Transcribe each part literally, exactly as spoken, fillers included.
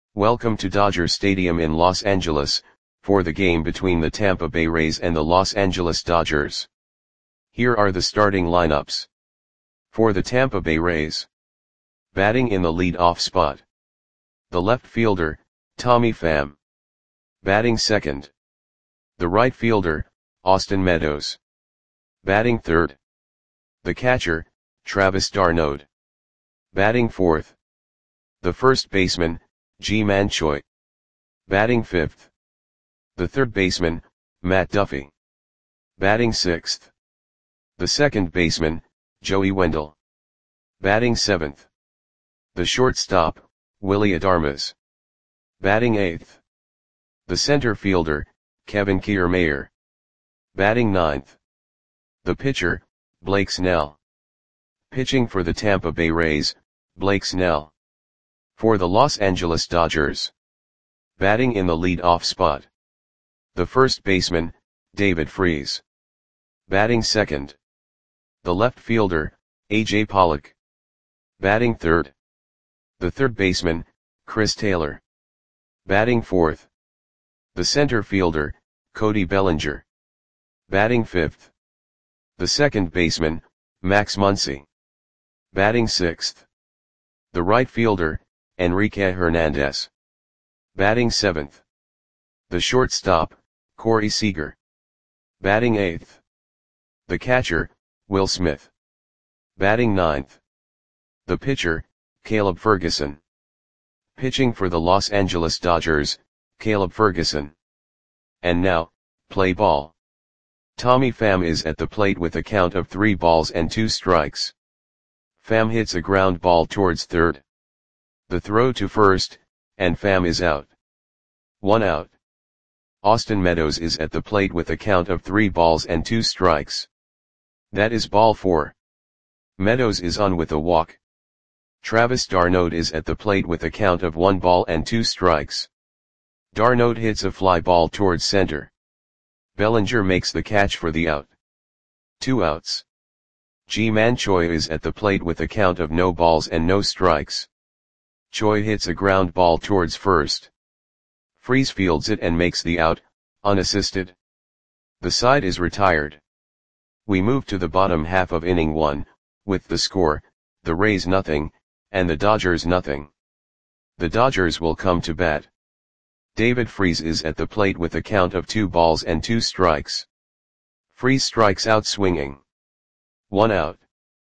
Welcome to Dodger Stadium in Los Angeles, for the game between the Tampa Bay Rays and the Los Angeles Dodgers. Here are the starting lineups. For the Tampa Bay Rays. Batting in the lead-off spot. The left fielder, Tommy Pham. Batting second. The right fielder, Austin Meadows. Batting third. The catcher, Travis d'Arnaud. Batting fourth. The first baseman, Ji-Man Choi. Batting fifth. The third baseman, Matt Duffy. Batting sixth. The second baseman, Joey Wendle. Batting seventh. The shortstop, Willy Adames. Batting eighth. The center fielder, Kevin Kiermaier. Batting ninth. The pitcher, Blake Snell. Pitching for the Tampa Bay Rays, Blake Snell. For the Los Angeles Dodgers. Batting in the lead-off spot. The first baseman, David Freese. Batting second. The left fielder, A J Pollock. Batting third. The third baseman, Chris Taylor. Batting fourth. The center fielder, Cody Bellinger. Batting fifth. The second baseman, Max Muncy. Batting sixth. The right fielder, Enrique Hernandez. Batting seventh. The shortstop, Corey Seager. Batting eighth. The catcher, Will Smith. Batting ninth. The pitcher, Caleb Ferguson. Pitching for the Los Angeles Dodgers, Caleb Ferguson. And now, play ball. Tommy Pham is at the plate with a count of three balls and two strikes. Pham hits a ground ball towards third. The throw to first, and Pham is out. One out. Austin Meadows is at the plate with a count of three balls and two strikes. That is ball four. Meadows is on with a walk. Travis d'Arnaud is at the plate with a count of one ball and two strikes. d'Arnaud hits a fly ball towards center. Bellinger makes the catch for the out. Two outs. Ji-Man Choi is at the plate with a count of no balls and no strikes. Choi hits a ground ball towards first. Freese fields it and makes the out, unassisted. The side is retired. We move to the bottom half of inning one, with the score, the Rays nothing, and the Dodgers nothing. The Dodgers will come to bat. David Freese is at the plate with a count of two balls and two strikes. Freese strikes out swinging. One out.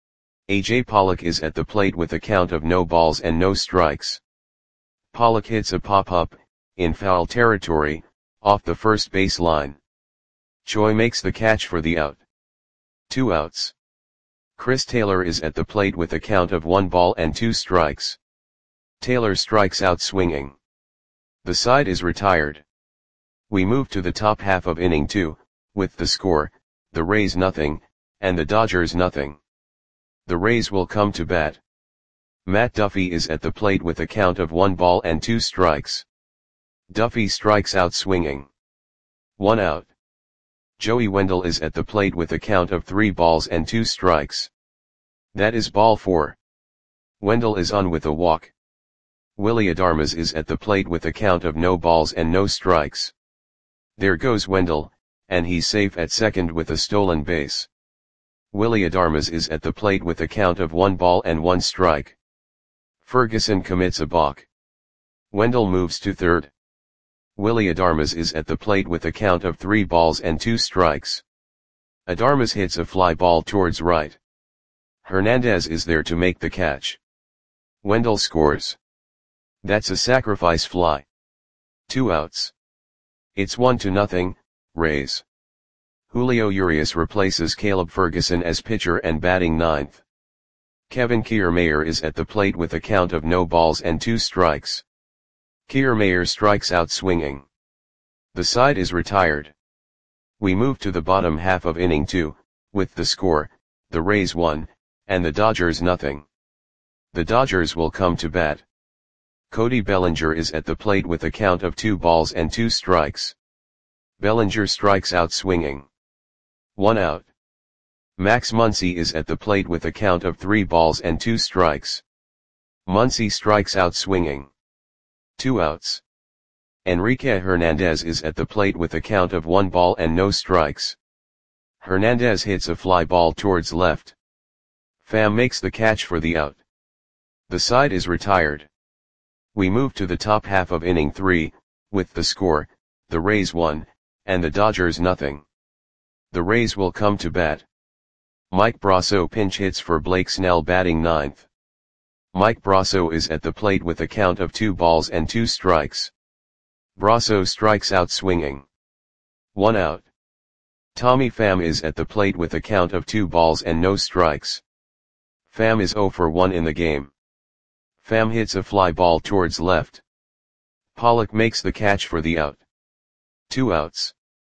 A J Pollock is at the plate with a count of no balls and no strikes. Pollock hits a pop-up, in foul territory, off the first base line. Choi makes the catch for the out. Two outs. Chris Taylor is at the plate with a count of one ball and two strikes. Taylor strikes out swinging. The side is retired. We move to the top half of inning two, with the score, the Rays nothing, and the Dodgers nothing. The Rays will come to bat. Matt Duffy is at the plate with a count of one ball and two strikes. Duffy strikes out swinging. One out. Joey Wendle is at the plate with a count of three balls and two strikes. That is ball four. Wendle is on with a walk. Willy Adames is at the plate with a count of no balls and no strikes. There goes Wendle, and he's safe at second with a stolen base. Willy Adames is at the plate with a count of one ball and one strike. Ferguson commits a balk. Wendle moves to third. Willy Adames is at the plate with a count of three balls and two strikes. Adames hits a fly ball towards right. Hernandez is there to make the catch. Wendle scores. That's a sacrifice fly. Two outs. It's one to nothing, Rays. Julio Urias replaces Caleb Ferguson as pitcher and batting ninth. Kevin Kiermaier is at the plate with a count of no balls and two strikes. Kiermaier strikes out swinging. The side is retired. We move to the bottom half of inning two, with the score, the Rays one, and the Dodgers nothing. The Dodgers will come to bat. Cody Bellinger is at the plate with a count of two balls and two strikes. Bellinger strikes out swinging. One out. Max Muncy is at the plate with a count of three balls and two strikes. Muncy strikes out swinging. Two outs. Enrique Hernandez is at the plate with a count of one ball and no strikes. Hernandez hits a fly ball towards left. Pham makes the catch for the out. The side is retired. We move to the top half of inning three, with the score, the Rays one, and the Dodgers nothing. The Rays will come to bat. Mike Brosseau pinch hits for Blake Snell batting ninth. Mike Brosseau is at the plate with a count of two balls and two strikes. Brosseau strikes out swinging. One out. Tommy Pham is at the plate with a count of two balls and no strikes. Pham is oh for one in the game. Pham hits a fly ball towards left. Pollock makes the catch for the out. Two outs.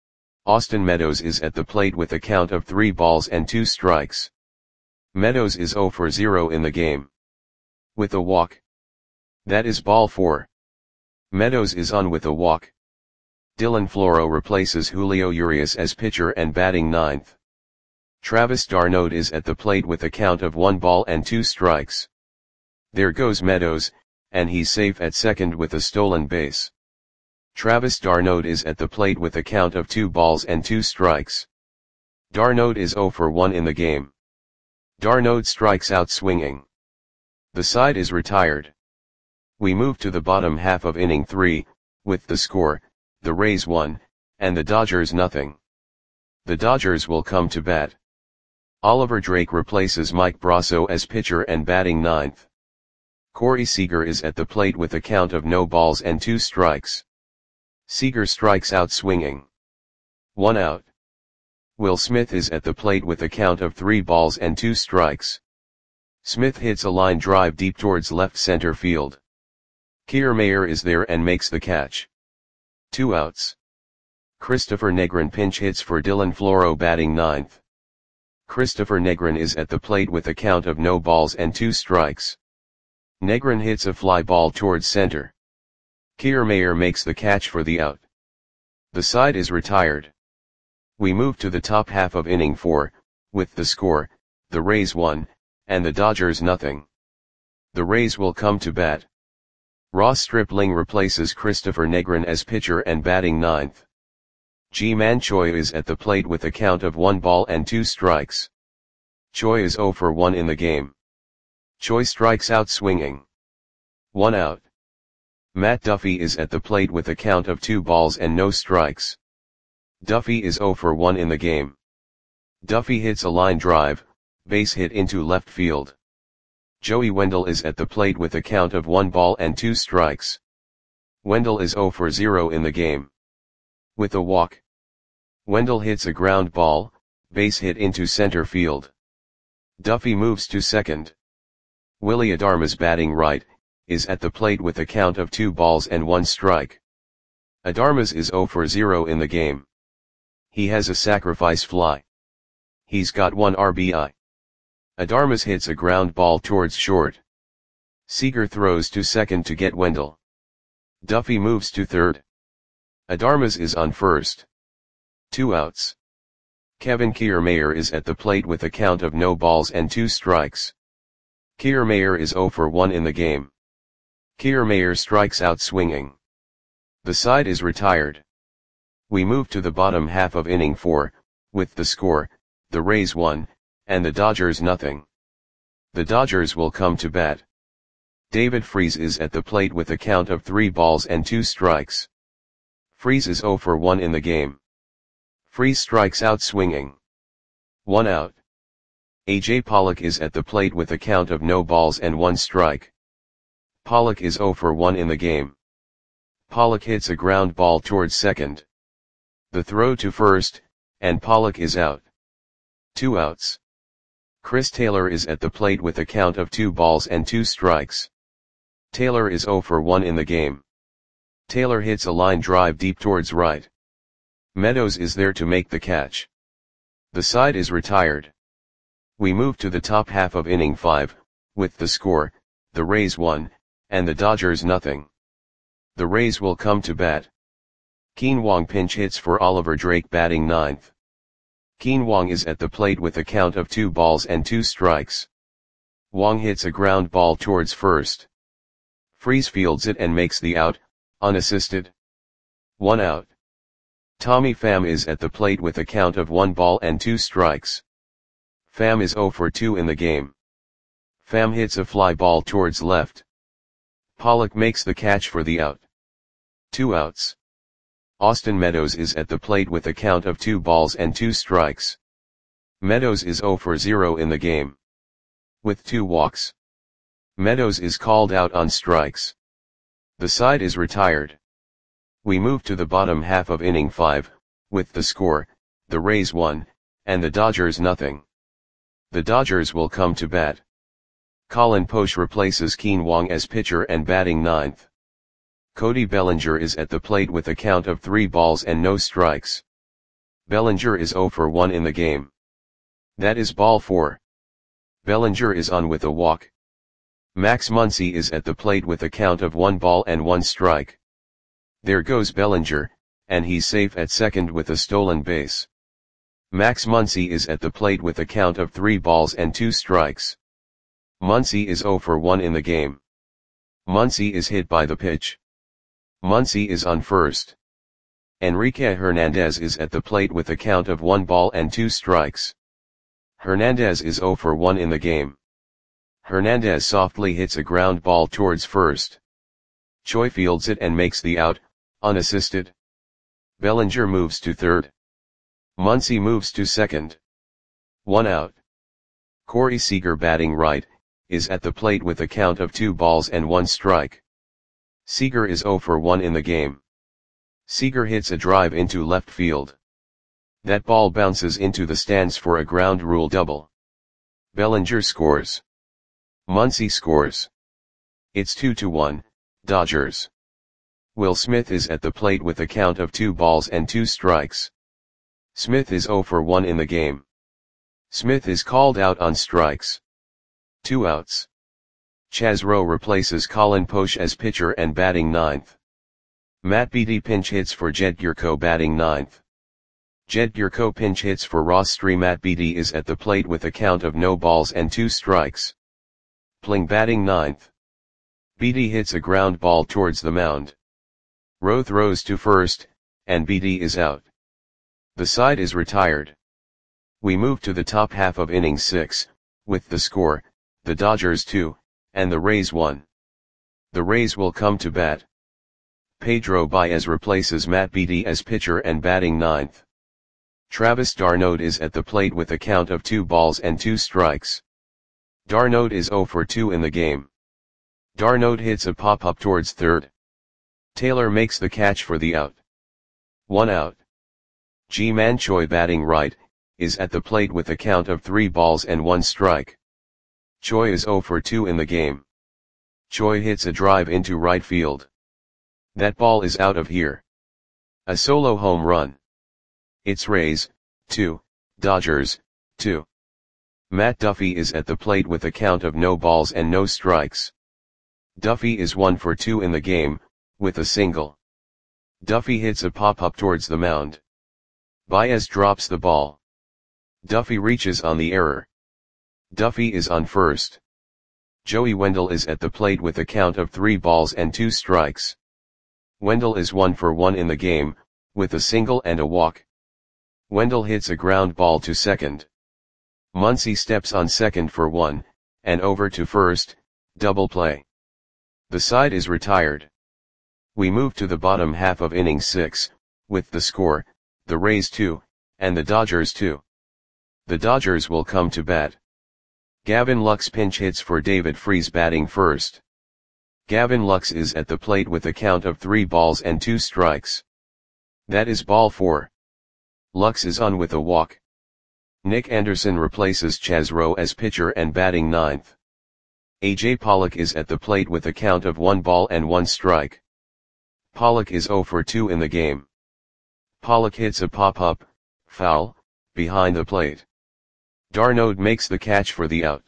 Austin Meadows is at the plate with a count of three balls and two strikes. Meadows is oh for zero in the game. With a walk. That is ball four. Meadows is on with a walk. Dylan Floro replaces Julio Urias as pitcher and batting ninth. Travis d'Arnaud is at the plate with a count of one ball and two strikes. There goes Meadows, and he's safe at second with a stolen base. Travis d'Arnaud is at the plate with a count of two balls and two strikes. d'Arnaud is oh for one in the game. d'Arnaud strikes out swinging. The side is retired. We move to the bottom half of inning three, with the score, the Rays one, and the Dodgers nothing. The Dodgers will come to bat. Oliver Drake replaces Mike Brosseau as pitcher and batting ninth. Corey Seager is at the plate with a count of no balls and two strikes. Seager strikes out swinging. One out. Will Smith is at the plate with a count of three balls and two strikes. Smith hits a line drive deep towards left center field. Kiermaier is there and makes the catch. Two outs. Christopher Negrin pinch hits for Dylan Floro batting ninth. Christopher Negrin is at the plate with a count of no balls and two strikes. Negrin hits a fly ball towards center. Kiermaier makes the catch for the out. The side is retired. We move to the top half of inning four, with the score, the Rays one, and the Dodgers nothing. The Rays will come to bat. Ross Stripling replaces Christopher Negrin as pitcher and batting ninth. Ji-Man Choi is at the plate with a count of one ball and two strikes. Choi is oh for one in the game. Choi strikes out swinging. One out. Matt Duffy is at the plate with a count of two balls and no strikes. Duffy is oh for one in the game. Duffy hits a line drive, base hit into left field. Joey Wendell is at the plate with a count of one ball and two strikes. Wendell is oh for zero in the game. With a walk. Wendell hits a ground ball, base hit into center field. Duffy moves to second. Willy Adames batting right, is at the plate with a count of two balls and one strike. Adames is oh for zero in the game. He has a sacrifice fly. He's got one R B I. Adames hits a ground ball towards short. Seager throws to second to get Wendell. Duffy moves to third. Adames is on first. Two outs. Kevin Kiermaier is at the plate with a count of no balls and two strikes. Kiermaier is oh for one in the game. Kiermaier strikes out swinging. The side is retired. We move to the bottom half of inning four, with the score, the Rays one, and the Dodgers nothing. The Dodgers will come to bat. David Freese is at the plate with a count of three balls and two strikes. Freese is oh for one in the game. Freese strikes out swinging. One out. A J Pollock is at the plate with a count of no balls and one strike. Pollock is oh for one in the game. Pollock hits a ground ball towards second. The throw to first, and Pollock is out. Two outs. Chris Taylor is at the plate with a count of two balls and two strikes. Taylor is oh for one in the game. Taylor hits a line drive deep towards right. Meadows is there to make the catch. The side is retired. We move to the top half of inning five, with the score, the Rays one, and the Dodgers nothing. The Rays will come to bat. Keen Wong pinch hits for Oliver Drake batting ninth. Keen Wong is at the plate with a count of two balls and two strikes. Wong hits a ground ball towards first. Freese fields it and makes the out, unassisted. One out. Tommy Pham is at the plate with a count of one ball and two strikes. Pham is zero for two in the game. Pham hits a fly ball towards left. Pollock makes the catch for the out. Two outs. Austin Meadows is at the plate with a count of two balls and two strikes. Meadows is zero for zero in the game. With two walks. Meadows is called out on strikes. The side is retired. We move to the bottom half of inning five, with the score, the Rays one, and the Dodgers nothing. The Dodgers will come to bat. Colin Poche replaces Keen Wong as pitcher and batting ninth. Cody Bellinger is at the plate with a count of three balls and no strikes. Bellinger is zero for one in the game. That is ball four. Bellinger is on with a walk. Max Muncy is at the plate with a count of one ball and one strike. There goes Bellinger, and he's safe at second with a stolen base. Max Muncy is at the plate with a count of three balls and two strikes. Muncy is zero for one in the game. Muncy is hit by the pitch. Muncy is on first. Enrique Hernandez is at the plate with a count of one ball and two strikes. Hernandez is zero for one in the game. Hernandez softly hits a ground ball towards first. Choi fields it and makes the out, unassisted. Bellinger moves to third. Muncy moves to second. One out. Corey Seager, batting right, is at the plate with a count of two balls and one strike. Seager is zero for one in the game. Seager hits a drive into left field. That ball bounces into the stands for a ground rule double. Bellinger scores. Muncy scores. It's two to one, Dodgers. Will Smith is at the plate with a count of two balls and two strikes. Smith is zero for one in the game. Smith is called out on strikes. Two outs. Chaz Rowe replaces Colin Poche as pitcher and batting ninth. Matt Beattie pinch hits for Jed Gyorko, batting ninth. Jed Gyorko pinch hits for Ross Stree. Matt Beattie is at the plate with a count of no balls and two strikes. Pling batting ninth. Beattie hits a ground ball towards the mound. Rowe throws to first, and Beattie is out. The side is retired. We move to the top half of inning six, with the score, the Dodgers two, and the Rays one. The Rays will come to bat. Pedro Baez replaces Matt Beattie as pitcher and batting ninth. Travis d'Arnaud is at the plate with a count of two balls and two strikes. d'Arnaud is zero for two in the game. d'Arnaud hits a pop-up towards third. Taylor makes the catch for the out. One out. Ji-Man Choi, batting right, is at the plate with a count of three balls and one strike. Choi is zero for two in the game. Choi hits a drive into right field. That ball is out of here. A solo home run. It's Rays, two, Dodgers, two. Matt Duffy is at the plate with a count of no balls and no strikes. Duffy is one for two in the game, with a single. Duffy hits a pop-up towards the mound. Baez drops the ball. Duffy reaches on the error. Duffy is on first. Joey Wendell is at the plate with a count of three balls and two strikes. Wendell is one for one in the game, with a single and a walk. Wendell hits a ground ball to second. Muncy steps on second for one, and over to first, double play. The side is retired. We move to the bottom half of inning six, with the score, the Rays two, and the Dodgers two. The Dodgers will come to bat. Gavin Lux pinch hits for David Freese, batting first. Gavin Lux is at the plate with a count of three balls and two strikes. That is ball four. Lux is on with a walk. Nick Anderson replaces Chaz Rowe as pitcher and batting ninth. A J Pollock is at the plate with a count of one ball and one strike. Pollock is zero for two in the game. Pollock hits a pop-up, foul, behind the plate. d'Arnaud makes the catch for the out.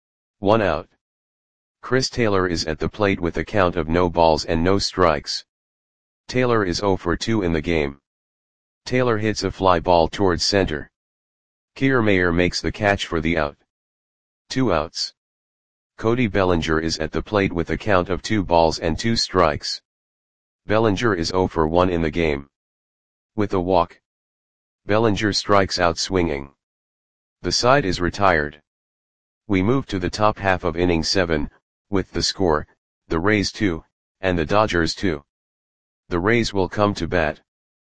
One out. Chris Taylor is at the plate with a count of no balls and no strikes. Taylor is zero for two in the game. Taylor hits a fly ball towards center. Kiermaier makes the catch for the out. Two outs. Cody Bellinger is at the plate with a count of two balls and two strikes. Bellinger is zero for one in the game. With a walk, Bellinger strikes out swinging. The side is retired. We move to the top half of inning seven, with the score, the Rays two, and the Dodgers two. The Rays will come to bat.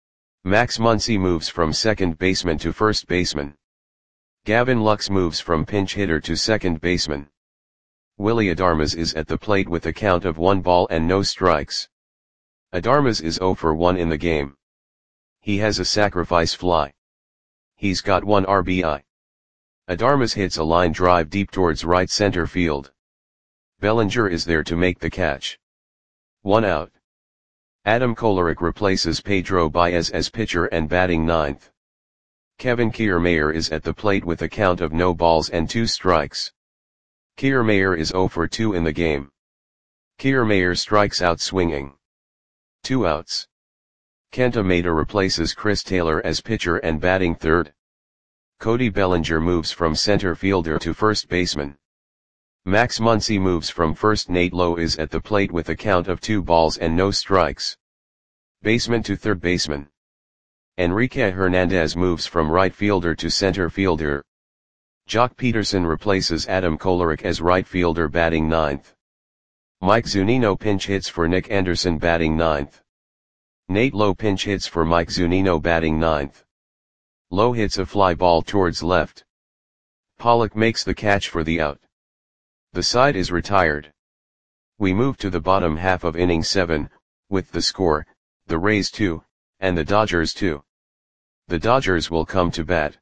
Max Muncy moves from second baseman to first baseman. Gavin Lux moves from pinch hitter to second baseman. Willy Adames is at the plate with a count of one ball and no strikes. Adames is zero for one in the game. He has a sacrifice fly. He's got one R B I. Adames hits a line drive deep towards right center field. Bellinger is there to make the catch. One out. Adam Kolarek replaces Pedro Baez as pitcher and batting ninth. Kevin Kiermaier is at the plate with a count of no balls and two strikes. Kiermaier is zero for two in the game. Kiermaier strikes out swinging. Two outs. Kenta Maeda replaces Chris Taylor as pitcher and batting third. Cody Bellinger moves from center fielder to first baseman. Max Muncy moves from first. Nate Lowe is at the plate with a count of two balls and no strikes. Baseman to third baseman. Enrique Hernandez moves from right fielder to center fielder. Jock Peterson replaces Adam Kolarek as right fielder batting ninth. Mike Zunino pinch hits for Nick Anderson batting ninth. Nate Lowe pinch hits for Mike Zunino batting ninth. Lowe hits a fly ball towards left. Pollock makes the catch for the out. The side is retired. We move to the bottom half of inning seven, with the score, the Rays two, and the Dodgers two. The Dodgers will come to bat.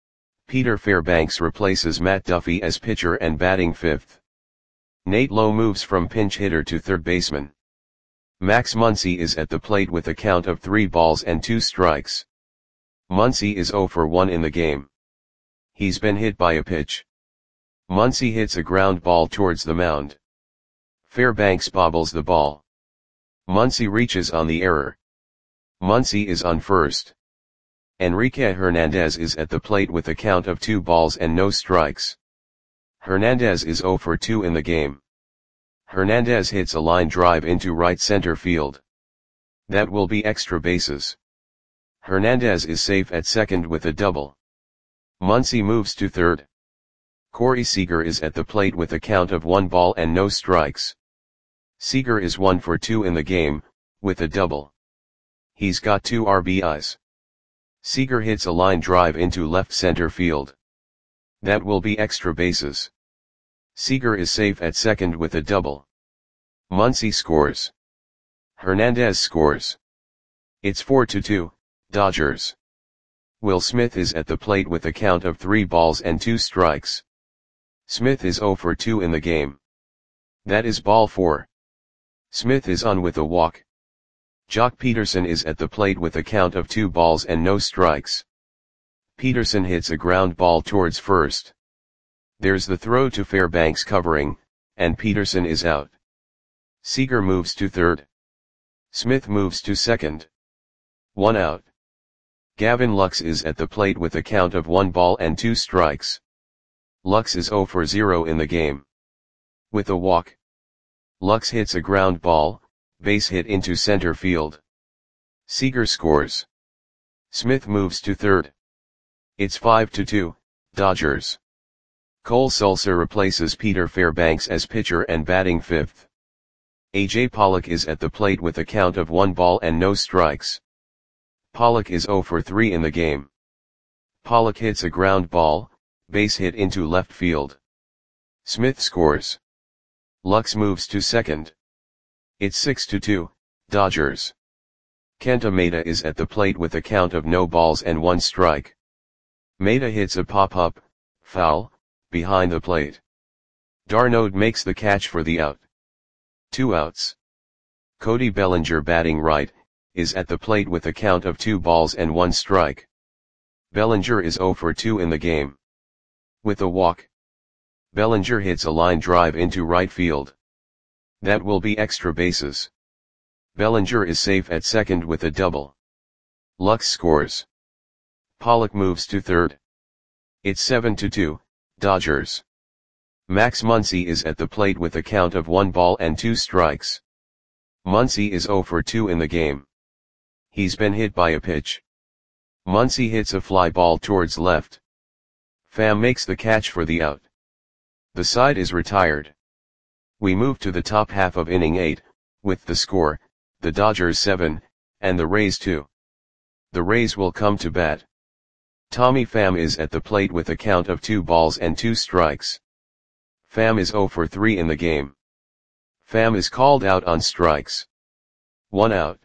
Peter Fairbanks replaces Matt Duffy as pitcher and batting fifth. Nate Lowe moves from pinch hitter to third baseman. Max Muncy is at the plate with a count of three balls and two strikes. Muncy is zero for one in the game. He's been hit by a pitch. Muncy hits a ground ball towards the mound. Fairbanks bobbles the ball. Muncy reaches on the error. Muncy is on first. Enrique Hernandez is at the plate with a count of two balls and no strikes. Hernandez is zero for two in the game. Hernandez hits a line drive into right center field. That will be extra bases. Hernandez is safe at second with a double. Muncy moves to third. Corey Seager is at the plate with a count of one ball and no strikes. Seager is one for two in the game, with a double. He's got two R B Is. Seager hits a line drive into left center field. That will be extra bases. Seager is safe at second with a double. Muncy scores. Hernandez scores. It's four to two, Dodgers. Will Smith is at the plate with a count of three balls and two strikes. Smith is zero for two in the game. That is ball four. Smith is on with a walk. Jock Peterson is at the plate with a count of two balls and no strikes. Peterson hits a ground ball towards first. There's the throw to Fairbanks covering, and Peterson is out. Seager moves to third. Smith moves to second. One out. Gavin Lux is at the plate with a count of one ball and two strikes. Lux is zero for zero in the game. With a walk, Lux hits a ground ball, base hit into center field. Seager scores. Smith moves to third. It's five to two, Dodgers. Cole Sulser replaces Peter Fairbanks as pitcher and batting fifth. A J Pollock is at the plate with a count of one ball and no strikes. Pollock is zero for three in the game. Pollock hits a ground ball, base hit into left field. Smith scores. Lux moves to second. It's six to two, Dodgers. Kenta Maeda is at the plate with a count of no balls and one strike. Maeda hits a pop-up, foul, behind the plate. d'Arnaud makes the catch for the out. Two outs. Cody Bellinger batting right, is at the plate with a count of two balls and one strike. Bellinger is zero for two in the game. With a walk, Bellinger hits a line drive into right field. That will be extra bases. Bellinger is safe at second with a double. Lux scores. Pollock moves to third. It's seven to two, Dodgers. Max Muncy is at the plate with a count of one ball and two strikes. Muncy is zero for two in the game. He's been hit by a pitch. Muncy hits a fly ball towards left. Pham makes the catch for the out. The side is retired. We move to the top half of inning eight, with the score, the Dodgers seven, and the Rays two. The Rays will come to bat. Tommy Pham is at the plate with a count of two balls and two strikes. Pham is zero for three in the game. Pham is called out on strikes. One out.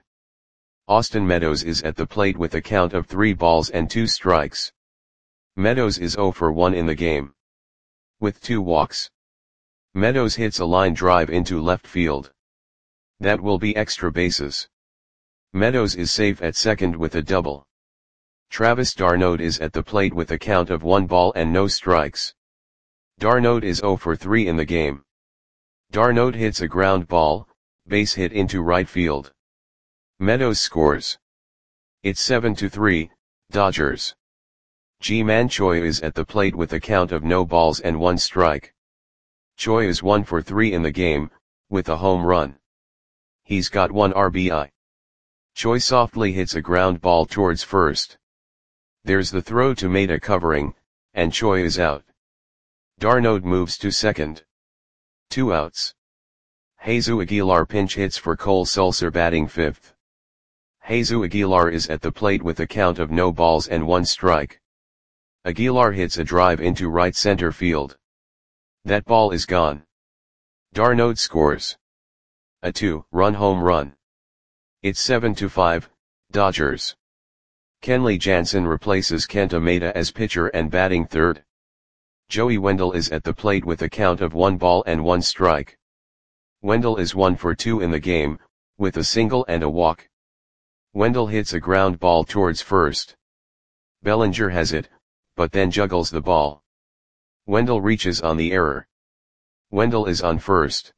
Austin Meadows is at the plate with a count of three balls and two strikes. Meadows is zero for one in the game. With two walks. Meadows hits a line drive into left field. That will be extra bases. Meadows is safe at second with a double. Travis d'Arnaud is at the plate with a count of one ball and no strikes. d'Arnaud is zero for three in the game. d'Arnaud hits a ground ball, base hit into right field. Meadows scores. It's seven to three, Dodgers. Ji-Man Choi is at the plate with a count of no balls and one strike. Choi is one for three in the game, with a home run. He's got one R B I. Choi softly hits a ground ball towards first. There's the throw to Maeda covering, and Choi is out. d'Arnaud moves to second. Two outs. Jesus Aguilar pinch hits for Cole Sulser batting fifth. Jesus Aguilar is at the plate with a count of no balls and one strike. Aguilar hits a drive into right center field. That ball is gone. d'Arnaud scores. A two-run home run. It's seven to five, Dodgers. Kenley Jansen replaces Kenta Maeda as pitcher and batting third. Joey Wendle is at the plate with a count of one ball and one strike. Wendle is one for two in the game, with a single and a walk. Wendle hits a ground ball towards first. Bellinger has it, but then juggles the ball. Wendle reaches on the error. Wendle is on first.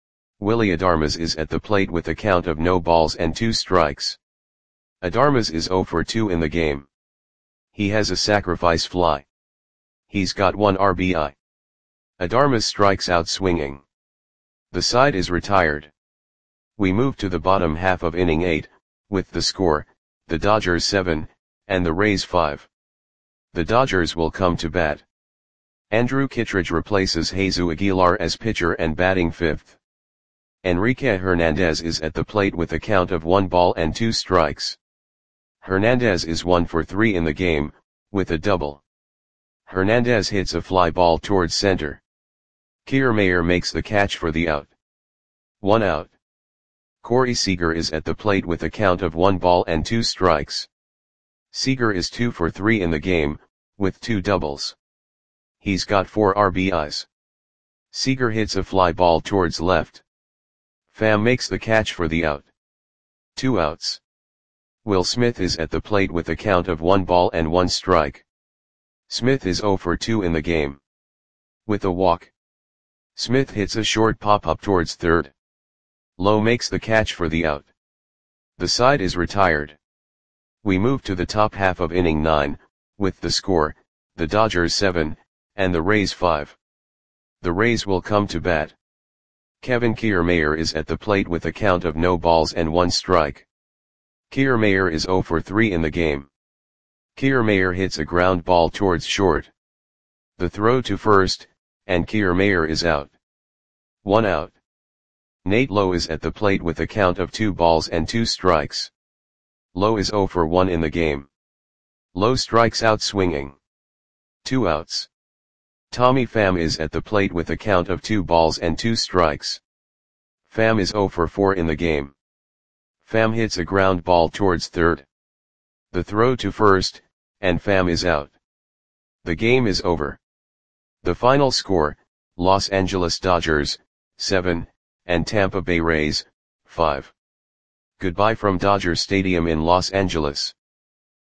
Willy Adames is at the plate with a count of no balls and two strikes. Adames is zero for two in the game. He has a sacrifice fly. He's got one R B I. Adames strikes out swinging. The side is retired. We move to the bottom half of inning eight, with the score, the Dodgers seven, and the Rays five. The Dodgers will come to bat. Andrew Kittredge replaces Jesus Aguilar as pitcher and batting fifth. Enrique Hernandez is at the plate with a count of one ball and two strikes. Hernandez is one for three in the game, with a double. Hernandez hits a fly ball towards center. Kiermaier makes the catch for the out. One out. Corey Seager is at the plate with a count of one ball and two strikes. Seager is two for three in the game, with two doubles. He's got four R B Is. Seager hits a fly ball towards left. Pham makes the catch for the out. Two outs. Will Smith is at the plate with a count of one ball and one strike. Smith is zero for two in the game. With a walk. Smith hits a short pop-up towards third. Lowe makes the catch for the out. The side is retired. We move to the top half of inning nine, with the score, the Dodgers seven, and the Rays five. The Rays will come to bat. Kevin Kiermaier is at the plate with a count of no balls and one strike. Kiermaier is zero for three in the game. Kiermaier hits a ground ball towards short. The throw to first, and Kiermaier is out. One out. Nate Lowe is at the plate with a count of two balls and two strikes. Lowe is zero for one in the game. Lowe strikes out swinging. Two outs. Tommy Pham is at the plate with a count of two balls and two strikes. Pham is zero for four in the game. Pham hits a ground ball towards third. The throw to first, and Pham is out. The game is over. The final score, Los Angeles Dodgers, seven, and Tampa Bay Rays, five. Goodbye from Dodger Stadium in Los Angeles.